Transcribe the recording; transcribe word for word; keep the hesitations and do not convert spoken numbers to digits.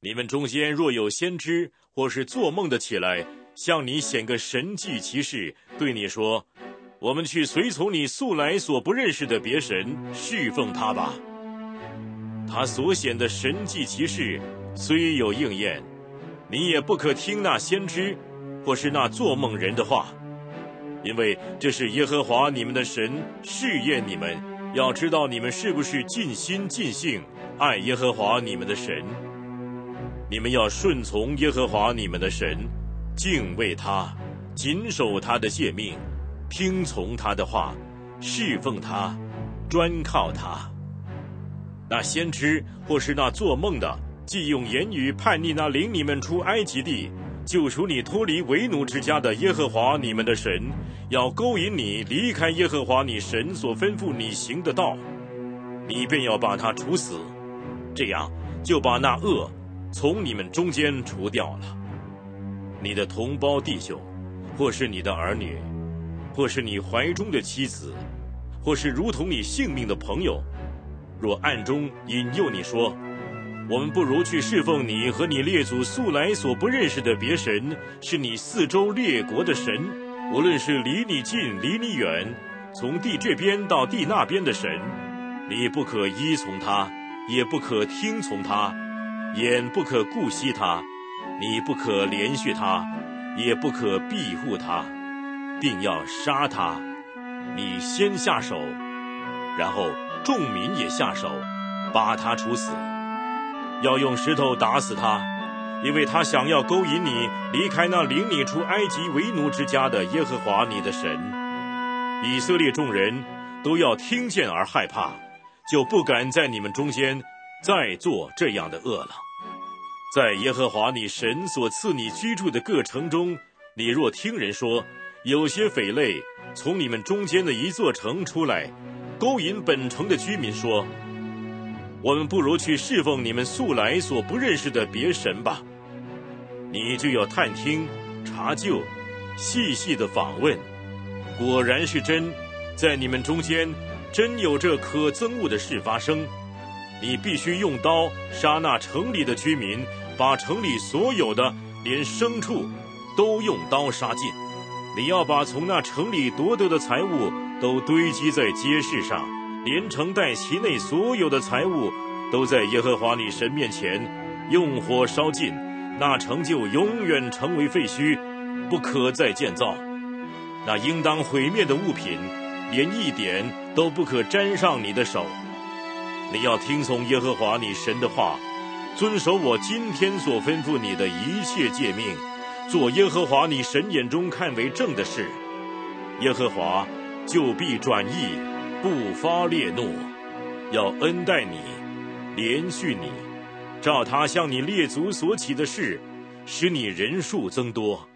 你们中间若有先知或是做梦的起来，向你显个神迹奇事，对你说，我们去随从你素来所不认识的别神，侍奉他吧。他所显的神迹奇事虽有应验，你也不可听那先知或是那做梦人的话，因为这是耶和华你们的神试验你们，要知道你们是不是尽心尽性爱耶和华你们的神。你们要顺从耶和华你们的神，敬畏他，谨守他的诫命，听从他的话，侍奉他，专靠他。那先知或是那做梦的，既用言语叛逆那领你们出埃及地，救赎你脱离为奴之家的耶和华你们的神，要勾引你离开耶和华你神所吩咐你行的道，你便要把他处死，这样就把那恶从你们中间除掉了。你的同胞弟兄，或是你的儿女，或是你怀中的妻子，或是如同你性命的朋友，若暗中引诱你说，我们不如去侍奉你和你列祖素来所不认识的别神，是你四周列国的神，无论是离你近离你远，从地这边到地那边的神，你不可依从他，也不可听从他，眼不可顾惜他，你不可连续他，也不可庇护他，并要杀他。你先下手，然后众民也下手，把他处死，要用石头打死他，因为他想要勾引你离开那领你出埃及为奴之家的耶和华你的神。以色列众人都要听见而害怕，就不敢在你们中间再做这样的恶了。在耶和华你神所赐你居住的各城中，你若听人说，有些匪类从你们中间的一座城出来，勾引本城的居民说，我们不如去侍奉你们素来所不认识的别神吧，你就要探听查究，细细的访问，果然是真，在你们中间真有这可憎恶的事发生，你必须用刀杀那城里的居民，把城里所有的连牲畜都用刀杀尽。你要把从那城里夺得的财物都堆积在街市上，连城带其内所有的财物都在耶和华你神面前用火烧尽，那城就永远成为废墟，不可再建造。那应当毁灭的物品，连一点都不可沾上你的手。你要听从耶和华你神的话，遵守我今天所吩咐你的一切诫命，做耶和华你神眼中看为正的事。耶和华就必转意，不发烈怒，要恩待你，连续你，照他向你列祖所起的事，使你人数增多。